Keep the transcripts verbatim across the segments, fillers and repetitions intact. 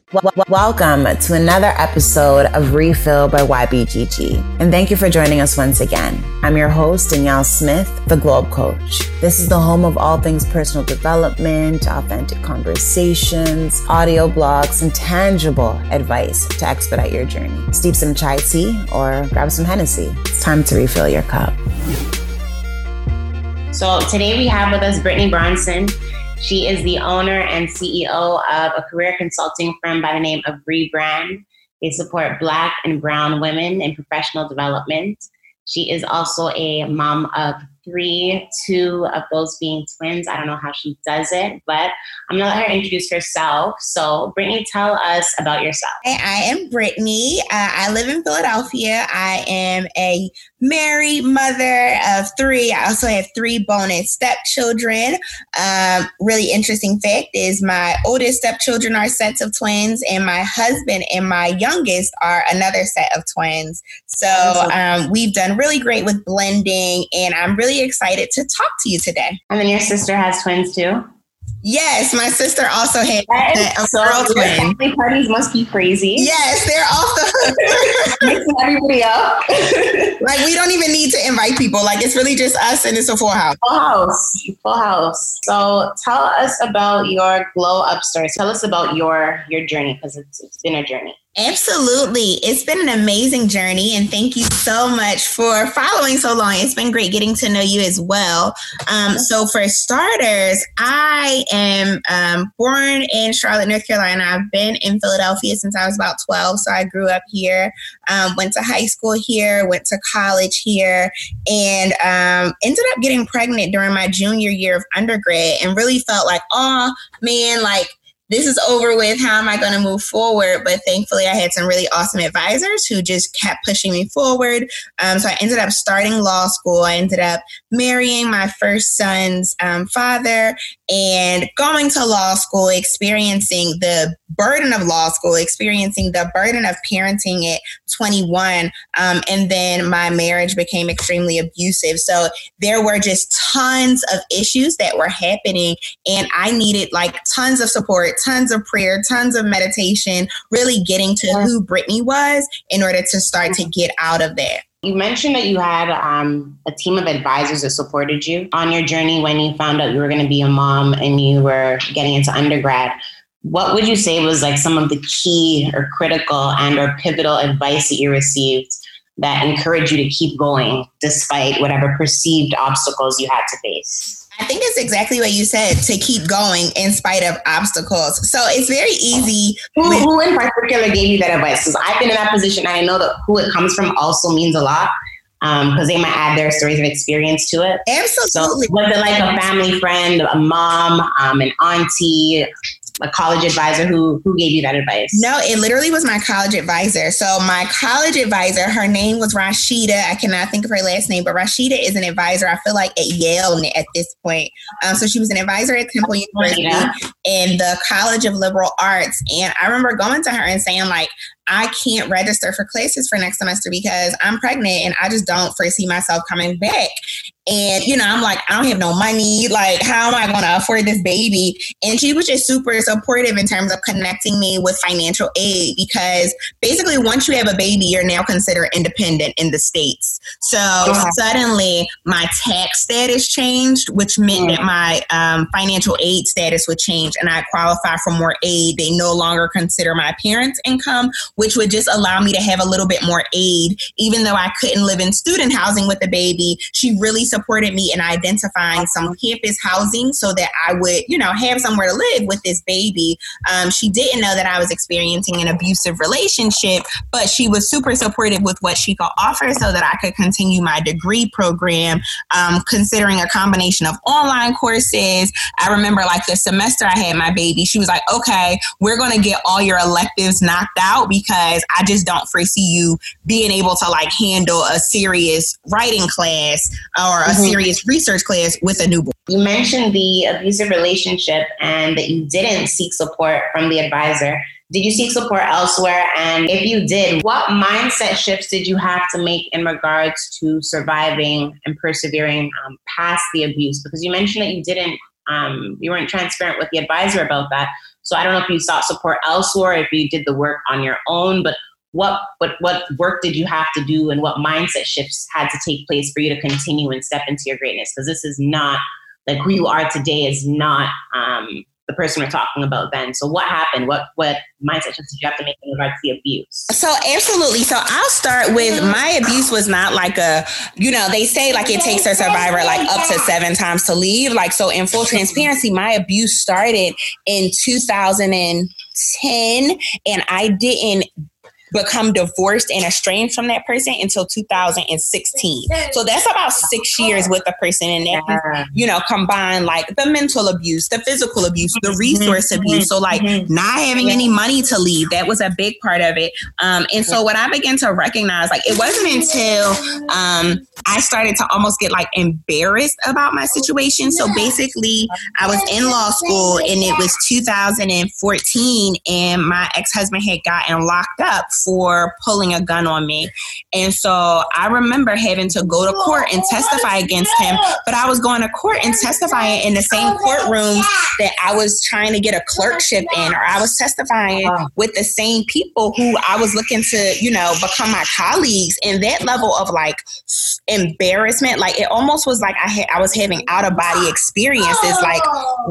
W- welcome to another episode of Refill by Y B G G, and thank you for joining us once again. I'm your host, Danielle Smith, the Globe Coach. This is the home of all things personal development, authentic conversations, audio blogs, and tangible advice to expedite your journey. Steep some chai tea or grab some Hennessy. It's time to refill your cup. So today we have with us Brittany Bronson. She is the owner and C E O of a career consulting firm by the name of Rebrand. They support Black and Brown women in professional development. She is also a mom of three, two of those being twins. I don't know how she does it, but I'm going to let her introduce herself. So, Brittany, tell us about yourself. Hey, I am Brittany. Uh, I live in Philadelphia. I am a married mother of three. I also have three bonus stepchildren. Um, really interesting fact is my oldest stepchildren are sets of twins, and my husband and my youngest are another set of twins. So um, we've done really great with blending, and I'm really excited to talk to you today. And then your sister has twins too? Yes, my sister also had a so girl twin. Family parties must be crazy. Yes, they're off the mixing everybody up. Like, we don't even need to invite people. Like, it's really just us, and it's a full house. Full house, full house. So tell us about your Glow Up story. Tell us about your your journey, because it's it's been a journey. Absolutely. It's been an amazing journey, and thank you so much for following so long. It's been great getting to know you as well. Um, so for starters, I am um, born in Charlotte, North Carolina. I've been in Philadelphia since I was about twelve, so I grew up here, um, went to high school here, went to college here, and um, ended up getting pregnant during my junior year of undergrad, and really felt like, oh, man, like, this is over with. How am I going to move forward? But thankfully, I had some really awesome advisors who just kept pushing me forward. Um, so I ended up starting law school. I ended up marrying my first son's um, father and going to law school, experiencing the burden of law school, experiencing the burden of parenting at twenty-one. Um, and then my marriage became extremely abusive. So there were just tons of issues that were happening, and I needed like tons of support, tons of prayer, tons of meditation, really getting to who Brittany was in order to start to get out of that. You mentioned that you had um, a team of advisors that supported you on your journey when you found out you were going to be a mom and you were getting into undergrad. What would you say was like some of the key or critical and or pivotal advice that you received that encouraged you to keep going despite whatever perceived obstacles you had to face? I think it's exactly what you said, to keep going in spite of obstacles. So it's very easy. Who, with- who in particular gave you that advice? Because I've been in that position, and I know that who it comes from also means a lot, because um, they might add their stories of experience to it. Absolutely. So was it like a family friend, a mom, um, an auntie, a college advisor? Who who gave you that advice? No, it literally was my college advisor. So my college advisor, her name was Rashida. I cannot think of her last name, but Rashida is an advisor, I feel like, at Yale at this point. Um, so she was an advisor at Temple University in the College of Liberal Arts. And I remember going to her and saying, like, I can't register for classes for next semester because I'm pregnant and I just don't foresee myself coming back. And, you know, I'm like, I don't have no money. Like, how am I going to afford this baby? And she was just super supportive in terms of connecting me with financial aid, because basically once you have a baby, you're now considered independent in the States. So yeah. Suddenly my tax status changed, which meant mm. that my um, financial aid status would change and I qualify for more aid. They no longer consider my parents' income, which would just allow me to have a little bit more aid. Even though I couldn't live in student housing with the baby, she really supported me in identifying some campus housing so that I would, you know, have somewhere to live with this baby. Um, she didn't know that I was experiencing an abusive relationship, but she was super supportive with what she could offer so that I could continue my degree program, um, considering a combination of online courses. I remember like the semester I had my baby, she was like, okay, we're going to get all your electives knocked out because I just don't foresee you being able to like handle a serious writing class or a mm-hmm. serious research class with a newborn. You mentioned the abusive relationship and that you didn't seek support from the advisor. Did you seek support elsewhere? And if you did, what mindset shifts did you have to make in regards to surviving and persevering um, past the abuse? Because you mentioned that you didn't, um, you weren't transparent with the advisor about that. So I don't know if you sought support elsewhere, if you did the work on your own, but what, what, what work did you have to do and what mindset shifts had to take place for you to continue and step into your greatness? Because this is not, like who you are today is not um, the person we're talking about then. So what happened? What what mindset shifts did you have to make in regards to the abuse? So absolutely. So I'll start with my abuse was not like a, you know, they say like it takes a survivor like up to seven times to leave. Like, so in full transparency, my abuse started in two thousand ten and I didn't become divorced and estranged from that person until two thousand sixteen. So that's about six years with the person. And that, yeah. you know, combine like the mental abuse, the physical abuse, the resource mm-hmm. abuse. So like mm-hmm. not having any money to leave, that was a big part of it. Um, and so what I began to recognize, like it wasn't until um, I started to almost get like embarrassed about my situation. So basically I was in law school and it was two thousand fourteen and my ex-husband had gotten locked up for pulling a gun on me. And so I remember having to go to court and testify against him, but I was going to court and testifying in the same courtrooms that I was trying to get a clerkship in, or I was testifying with the same people who I was looking to, you know, become my colleagues. And that level of like embarrassment, like it almost was like I had, I was having out of body experiences, like,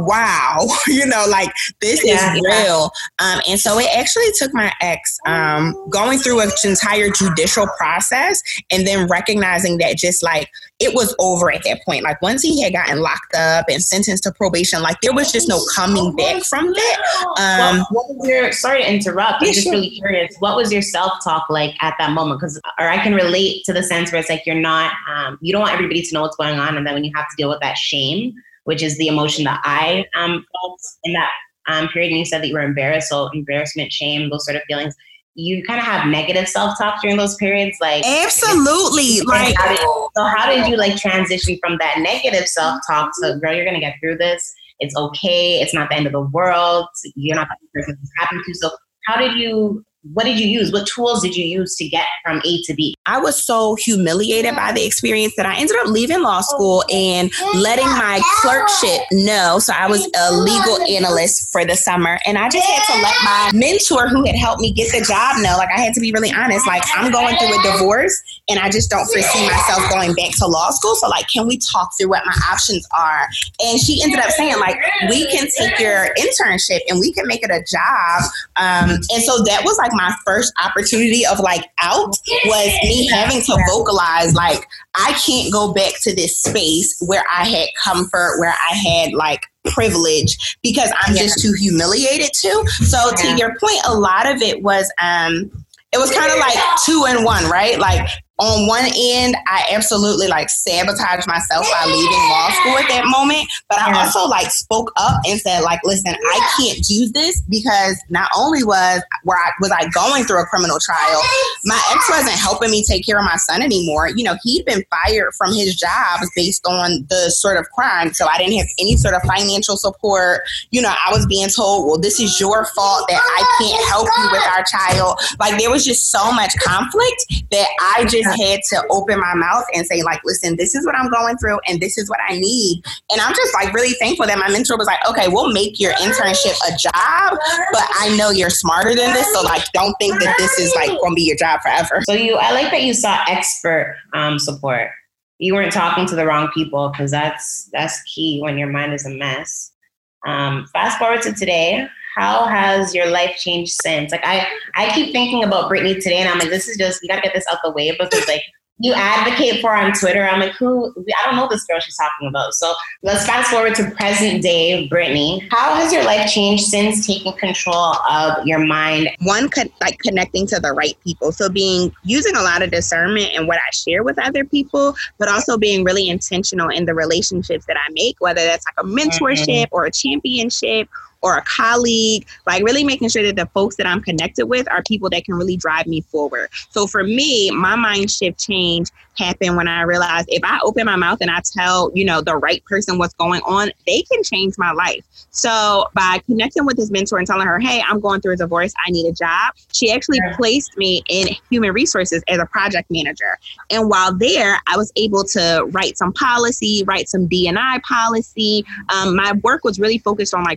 wow, you know, like this yeah, is real. Yeah. Um, and so it actually took my ex, um, going through an entire judicial process and then recognizing that just like it was over at that point. Like once he had gotten locked up and sentenced to probation, like there was just no coming back from that. Um, what, what was your, sorry to interrupt, I'm just really curious. What was your self-talk like at that moment? Because, or I can relate to the sense where it's like, you're not, um, you don't want everybody to know what's going on. And then when you have to deal with that shame, which is the emotion that I um, felt in that um, period, and you said that you were embarrassed. So embarrassment, shame, those sort of feelings. You kind of have negative self-talk during those periods, like absolutely. Like, how did, so how did you like transition from that negative self-talk to, girl, you're gonna get through this. It's okay. It's not the end of the world. You're not the person this happened to. So how did you? What did you use? What tools did you use to get from A to B? I was so humiliated by the experience that I ended up leaving law school and letting my clerkship know. So I was a legal analyst for the summer. And I just had to let my mentor who had helped me get the job know, like I had to be really honest, like I'm going through a divorce and I just don't foresee myself going back to law school. So like, can we talk through what my options are? And she ended up saying like, we can take your internship and we can make it a job. Um, and so that was like my first opportunity of like out was me having to vocalize like I can't go back to this space where I had comfort, where I had like privilege, because I'm yeah. just too humiliated to. So yeah. to your point, a lot of it was um it was kind of like two in one, right? Like on one end, I absolutely like sabotaged myself by leaving law school at that moment. But I also like spoke up and said like, listen, I can't do this because not only was where I was I going through a criminal trial, my ex wasn't helping me take care of my son anymore. You know, he'd been fired from his job based on the sort of crime. So I didn't have any sort of financial support. You know, I was being told, well, this is your fault that I can't help you with our child. Like there was just so much conflict that I just had to open my mouth and say like, listen, this is what I'm going through and this is what I need. And I'm just like really thankful that my mentor was like, okay, we'll make your internship a job, but I know you're smarter than this. So like, don't think that this is like going to be your job forever. So you, I like that you sought expert um, support. You weren't talking to the wrong people, because that's, that's key when your mind is a mess. Um, fast forward to today. How has your life changed since? Like I, I keep thinking about Brittany today, and I'm like, this is just, we gotta get this out the way, because like you advocate for on Twitter. I'm like, who? I don't know this girl she's talking about. So let's fast forward to present day Brittany. How has your life changed since taking control of your mind? One, co- like connecting to the right people. So being, using a lot of discernment in what I share with other people, but also being really intentional in the relationships that I make, whether that's like a mentorship mm-hmm. or a championship or a colleague, like really making sure that the folks that I'm connected with are people that can really drive me forward. So for me, my mind shift change happened when I realized if I open my mouth and I tell, you know, the right person what's going on, they can change my life. So by connecting with this mentor and telling her, hey, I'm going through a divorce, I need a job, she actually yeah. placed me in human resources as a project manager. And while there, I was able to write some policy, write some D and I policy. Um, my work was really focused on like writing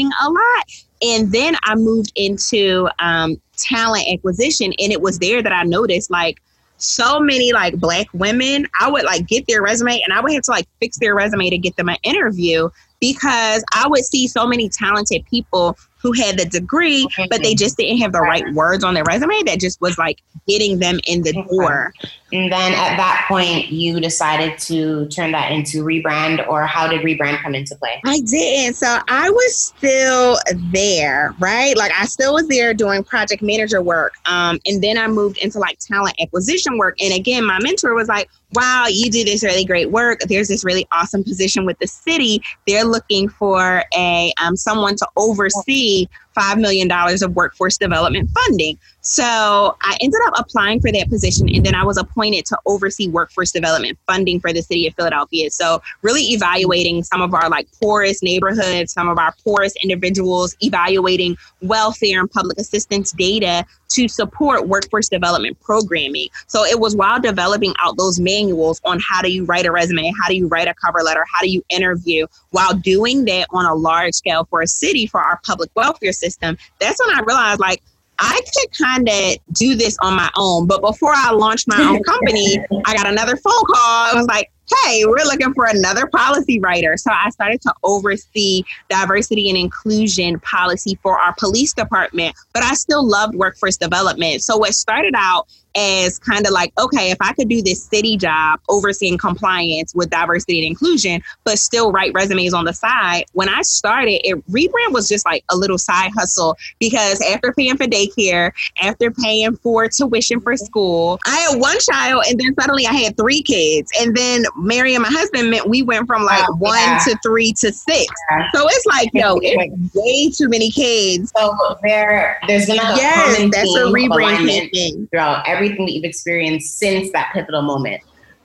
reading a lot. And then I moved into um, talent acquisition. And it was there that I noticed like so many like Black women, I would like get their resume and I would have to like fix their resume to get them an interview because I would see so many talented people who had the degree, but they just didn't have the right words on their resume that just was like getting them in the door. And then at that point, you decided to turn that into Rebrand, or how did Rebrand come into play? I didn't. So I was still there, right? Like I still was there doing project manager work. Um, and then I moved into like talent acquisition work. And again, my mentor was like, wow, you do this really great work. There's this really awesome position with the city. They're looking for a um, someone to oversee five million dollars of workforce development funding. So I ended up applying for that position, and then I was appointed to oversee workforce development funding for the city of Philadelphia. So really evaluating some of our like poorest neighborhoods, some of our poorest individuals, evaluating welfare and public assistance data to support workforce development programming. So it was while developing out those manuals on how do you write a resume, how do you write a cover letter, how do you interview, while doing that on a large scale for a city, for our public welfare system. That's when I realized like, I could kind of do this on my own. But before I launched my own company, I got another phone call. It was like, hey, we're looking for another policy writer. So I started to oversee diversity and inclusion policy for our police department, but I still loved workforce development. So what started out as kind of like, okay, if I could do this city job overseeing compliance with diversity and inclusion, but still write resumes on the side, when I started, it, Rebrand was just like a little side hustle, because after paying for daycare, after paying for tuition for school, I had one child, and then suddenly I had three kids. And then marrying my husband meant we went from like oh, one yeah. to three to six. Yeah. So it's like, yo, it's way too many kids. So there, there's been like a yes, common that's theme a Rebrand thing throughout everything that you've experienced since that pivotal moment.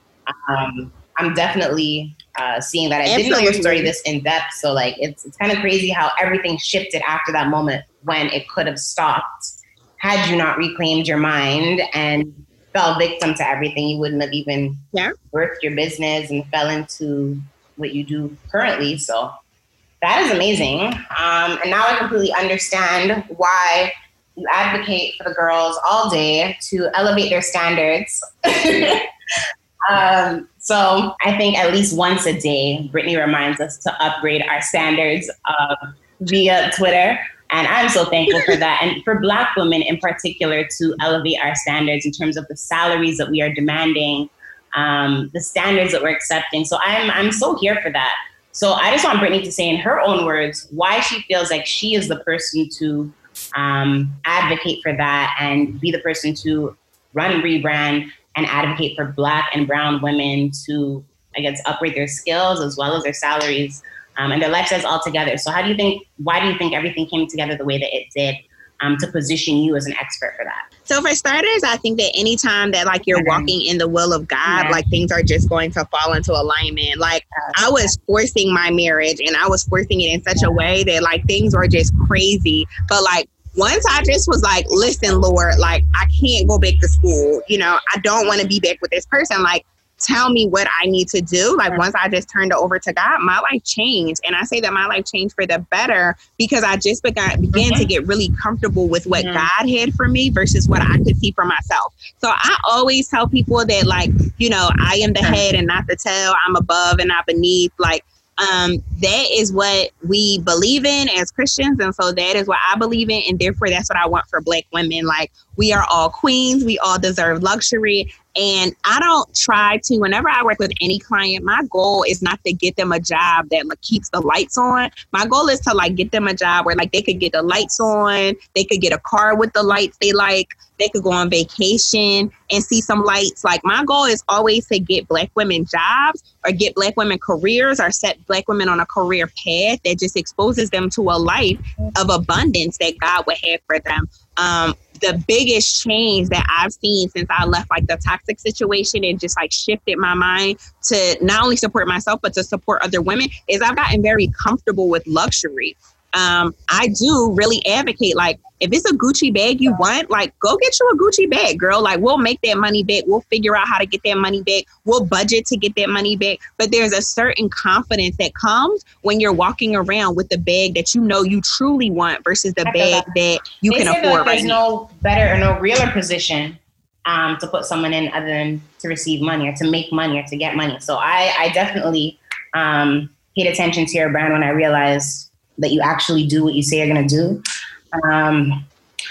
Um, I'm definitely uh, seeing that. I Absolutely. didn't know your story this in depth, so like it's it's kind of crazy how everything shifted after that moment when it could have stopped had you not reclaimed your mind and fell victim to everything. You wouldn't have even yeah. worked your business and fell into what you do currently. So that is amazing. Um, and now I completely understand why you advocate for the girls all day to elevate their standards. um, so I think at least once a day, Brittany reminds us to upgrade our standards uh, via Twitter. And I'm so thankful for that. And for Black women in particular, to elevate our standards in terms of the salaries that we are demanding, um, the standards that we're accepting. So I'm I'm so here for that. So I just want Brittany to say in her own words why she feels like she is the person to um, advocate for that and be the person to run Rebrand and advocate for Black and brown women to, I guess, upgrade their skills as well as their salaries um, and their lifestyles all together. So how do you think, why do you think everything came together the way that it did um, to position you as an expert for that? So for starters, I think that anytime that like you're walking in the will of God, yeah. like things are just going to fall into alignment. Like I was forcing my marriage and I was forcing it in such a way that like things were just crazy. But like once I just was like, listen, Lord, like I can't go back to school. You know, I don't want to be back with this person. Like, tell me what I need to do. Like once I just turned it over to God, my life changed. And I say that my life changed for the better because I just began, began mm-hmm. to get really comfortable with what mm-hmm. God had for me versus what I could see for myself. So I always tell people that like, you know, I am the head and not the tail. I'm above and not beneath. Like, Um, that is what we believe in as Christians. And so that is what I believe in. And therefore, that's what I want for Black women. Like we are all queens. We all deserve luxury. And I don't try to, whenever I work with any client, my goal is not to get them a job that like keeps the lights on. My goal is to like get them a job where like they could get the lights on. They could get a car with the lights they like. They could go on vacation and see some lights. Like my goal is always to get Black women jobs or get Black women careers or set Black women on a career path that just exposes them to a life of abundance that God would have for them. Um, the biggest change that I've seen since I left like the toxic situation and just like shifted my mind to not only support myself, but to support other women is I've gotten very comfortable with luxury. um, I do really advocate, like, if it's a Gucci bag you want, like, go get you a Gucci bag, girl. Like, we'll make that money back. We'll figure out how to get that money back. We'll budget to get that money back. But there's a certain confidence that comes when you're walking around with the bag that you know you truly want versus the bag that. that you they can say afford that right there's now. no better or no realer position um, to put someone in other than to receive money or to make money or to get money. So I, I definitely um, paid attention to your brand when I realized that you actually do what you say you're going to do. Um,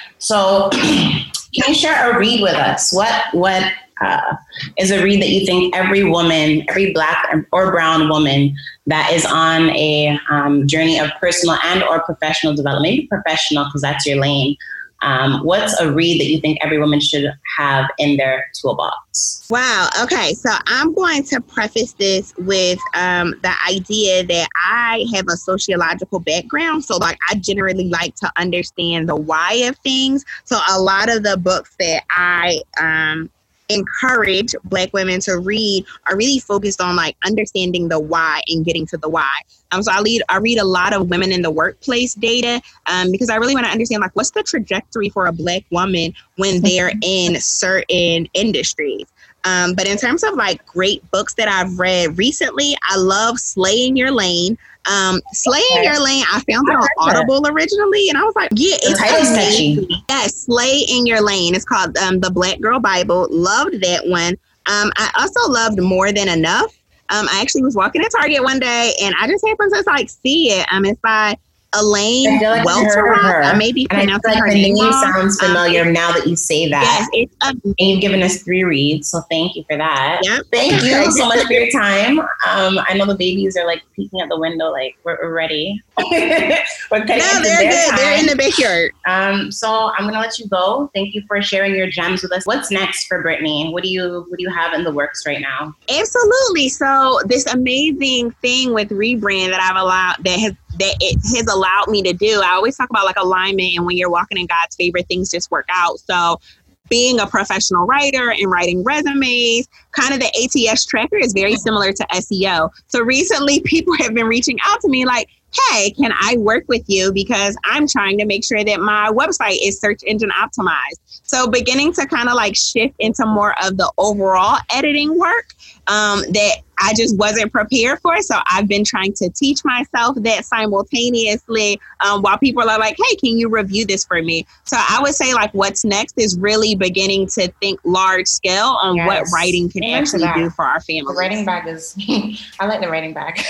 so can you share a read with us? What, what, uh, is a read that you think every woman, every Black or brown woman that is on a, um, journey of personal and or professional development, maybe professional, cause that's your lane. Um, what's a read that you think every woman should have in their toolbox? Wow. Okay. So I'm going to preface this with um, the idea that I have a sociological background. So like I generally like to understand the why of things. So a lot of the books that I um, encourage Black women to read are really focused on like understanding the why and getting to the why. Um, so I read, I read a lot of women in the workplace data um, because I really want to understand like what's the trajectory for a Black woman when they're in certain industries. Um, but in terms of like great books that I've read recently, I love Slay in Your Lane. Um, Slay in Your Lane, I found it on Audible originally, and I was like, yeah, it's amazing. Yes, Slay in Your Lane. It's called um, The Black Girl Bible. Loved that one. Um, I also loved More Than Enough. Um, I actually was walking at Target one day, and I just happened to like see it. Um, it's by Elaine like Welteroth. I may be pronouncing like her the name name wrong. sounds familiar um, now that you say that. Yes, it's amazing. And you've given us three reads, so thank you for that. Yep. Thank you so much for your time. Um, I know the babies are like peeking at the window, like we're, we're ready. we're no, they're good. Time. They're in the backyard. Um, so I'm gonna let you go. Thank you for sharing your gems with us. What's next for Brittany? What do you what do you have in the works right now? Absolutely. So this amazing thing with Rebrand that I've allowed that has that it has allowed me to do. I always talk about like alignment, and when you're walking in God's favor, things just work out. So being a professional writer and writing resumes, kind of the A T S tracker is very similar to S E O. So recently people have been reaching out to me like, hey, can I work with you? Because I'm trying to make sure that my website is search engine optimized. So beginning to kind of like shift into more of the overall editing work um, that I just wasn't prepared for. So I've been trying to teach myself that simultaneously um, while people are like, hey, can you review this for me? So I would say like what's next is really beginning to think large scale on yes. what writing can Amen actually do for our family. The writing bag is, I like the writing bag.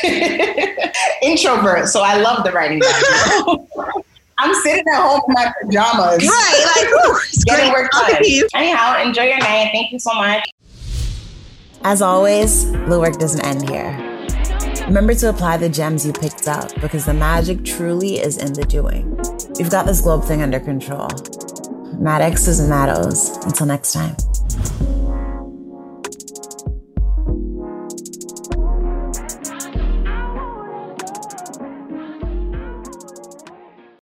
Introvert, so I love the writing bag. I'm sitting at home in my pajamas. Right, like, ooh, getting work done. Anyhow, enjoy your night. Thank you so much. As always, the work doesn't end here. Remember to apply the gems you picked up because the magic truly is in the doing. We've got this globe thing under control. Maddox is Maddows. Until next time.